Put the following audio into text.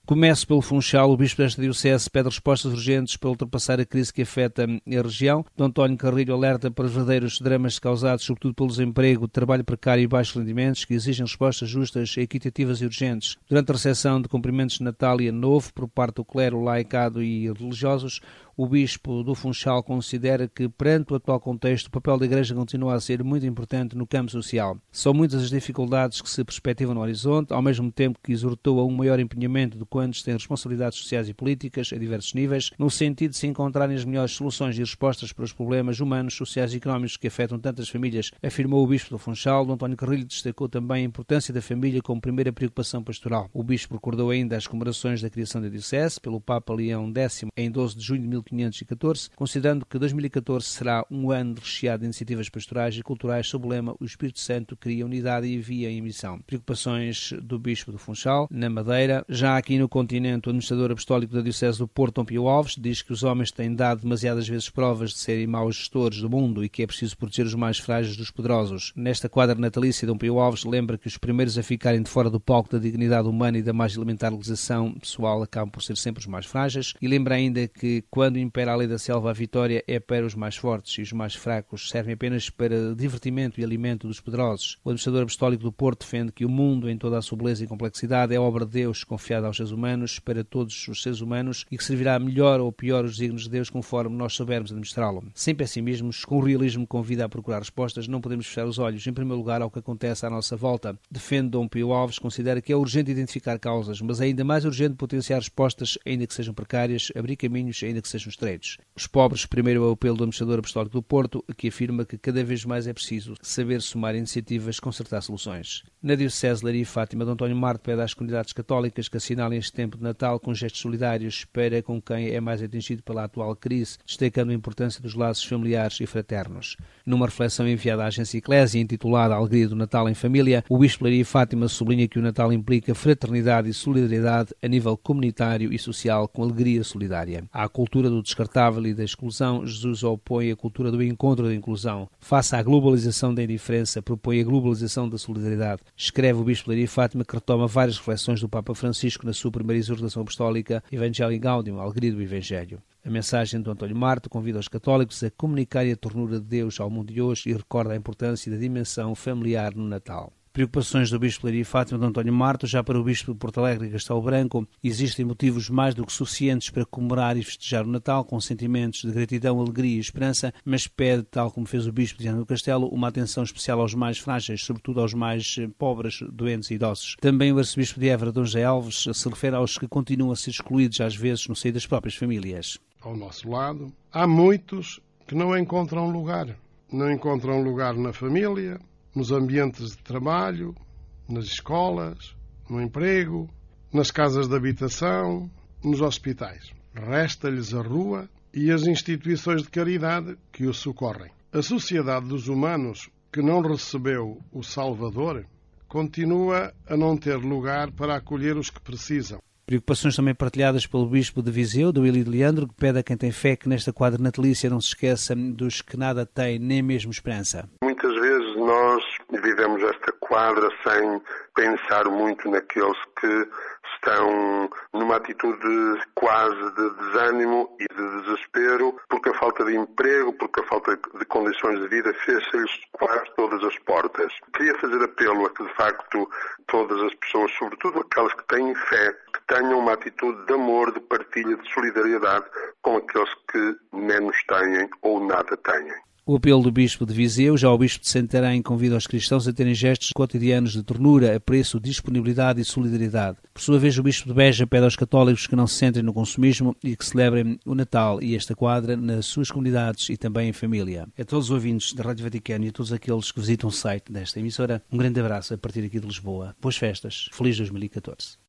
Começo pelo Funchal. O bispo desta diocese pede respostas urgentes para ultrapassar a crise que afeta a região. D. António Carrilho alerta para os verdadeiros dramas causados sobretudo pelo desemprego, trabalho precário e baixos rendimentos, que exigem respostas justas, equitativas e urgentes. Durante a recepção de cumprimentos de Natal e Ano Novo por parte do clero, laicado e religiosos, o bispo do Funchal considera que, perante o atual contexto, o papel da Igreja continua a ser muito importante no campo social. São muitas as dificuldades que se perspectivam no horizonte, ao mesmo tempo que exortou a um maior empenhamento de quantos têm responsabilidades sociais e políticas a diversos níveis, no sentido de se encontrarem as melhores soluções e respostas para os problemas humanos, sociais e económicos que afetam tantas famílias, afirmou o bispo do Funchal. D. António Carrilho destacou também a importância da família como primeira preocupação pastoral. O bispo recordou ainda as comemorações da criação da diocese pelo Papa Leão X em 12 de junho de 1514, considerando que 2014 será um ano recheado de iniciativas pastorais e culturais sob o lema "O Espírito Santo cria unidade e envia em missão". Preocupações do bispo do Funchal, na Madeira. Já aqui no continente, o administrador apostólico da diocese do Porto, Dom Pio Alves, diz que os homens têm dado demasiadas vezes provas de serem maus gestores do mundo e que é preciso proteger os mais frágeis dos poderosos. Nesta quadra natalícia, Dom Pio Alves lembra que os primeiros a ficarem de fora do palco da dignidade humana e da mais elementar realização pessoal acabam por ser sempre os mais frágeis, e lembra ainda que quando impera a lei da selva, a vitória é para os mais fortes e os mais fracos servem apenas para divertimento e alimento dos poderosos. O administrador apostólico do Porto defende que o mundo, em toda a sua beleza e complexidade, é obra de Deus, confiada aos seres humanos, para todos os seres humanos, e que servirá melhor ou pior os desígnios de Deus conforme nós soubermos administrá-lo. Sem pessimismos, com o realismo que convida a procurar respostas, não podemos fechar os olhos, em primeiro lugar, ao que acontece à nossa volta. Defende Dom Pio Alves, considera que é urgente identificar causas, mas é ainda mais urgente potenciar respostas, ainda que sejam precárias, abrir caminhos, ainda que sejam estreitos. Os pobres, primeiro é o apelo do administrador apostólico do Porto, que afirma que cada vez mais é preciso saber somar iniciativas, concertar soluções. Na diocese de Leiria e Fátima, D. António Marte pede às comunidades católicas que assinalem este tempo de Natal com gestos solidários para com quem é mais atingido pela atual crise, destacando a importância dos laços familiares e fraternos. Numa reflexão enviada à agência Eclésia, intitulada "A Alegria do Natal em Família", o bispo de Leiria e Fátima sublinha que o Natal implica fraternidade e solidariedade a nível comunitário e social, com alegria solidária. À cultura do descartável e da exclusão, Jesus opõe a cultura do encontro e da inclusão. Face à globalização da indiferença, propõe a globalização da solidariedade. Escreve o bispo de Leiria e Fátima, que retoma várias reflexões do Papa Francisco na sua primeira exortação apostólica, Evangelii Gaudium, a alegria do Evangelho. A mensagem do António Marte convida os católicos a comunicar a ternura de Deus ao mundo de hoje e recorda a importância da dimensão familiar no Natal. Preocupações do bispo de Leiria e Fátima, de António Marte. Já para o bispo de Porto Alegre e Castelo Branco, existem motivos mais do que suficientes para comemorar e festejar o Natal, com sentimentos de gratidão, alegria e esperança, mas pede, tal como fez o bispo de Viana do Castelo, uma atenção especial aos mais frágeis, sobretudo aos mais pobres, doentes e idosos. Também o arcebispo de Évora, D. José Alves, se refere aos que continuam a ser excluídos, às vezes, no seio das próprias famílias. Ao nosso lado, há muitos que não encontram lugar. Não encontram lugar na família, nos ambientes de trabalho, nas escolas, no emprego, nas casas de habitação, nos hospitais. Resta-lhes a rua e as instituições de caridade que o socorrem. A sociedade dos humanos, que não recebeu o Salvador, continua a não ter lugar para acolher os que precisam. Preocupações também partilhadas pelo bispo de Viseu, do Willi de Leandro, que pede a quem tem fé que nesta quadra natalícia não se esqueça dos que nada têm, nem mesmo esperança. Muitas vezes nós vivemos esta quadra sem pensar muito naqueles que estão numa atitude quase de desânimo e de desespero, porque a falta de emprego, porque a falta de condições de vida fez-lhes quase todas as portas. Queria fazer apelo a que, de facto, todas as pessoas, sobretudo aquelas que têm fé, que tenham uma atitude de amor, de partilha, de solidariedade com aqueles que menos têm ou nada têm. O apelo do bispo de Viseu. Já o bispo de Santarém convida os cristãos a terem gestos cotidianos de ternura, apreço, disponibilidade e solidariedade. Por sua vez, o bispo de Beja pede aos católicos que não se centrem no consumismo e que celebrem o Natal e esta quadra nas suas comunidades e também em família. A todos os ouvintes da Rádio Vaticano e a todos aqueles que visitam o site desta emissora, um grande abraço a partir aqui de Lisboa. Boas festas. Feliz 2014.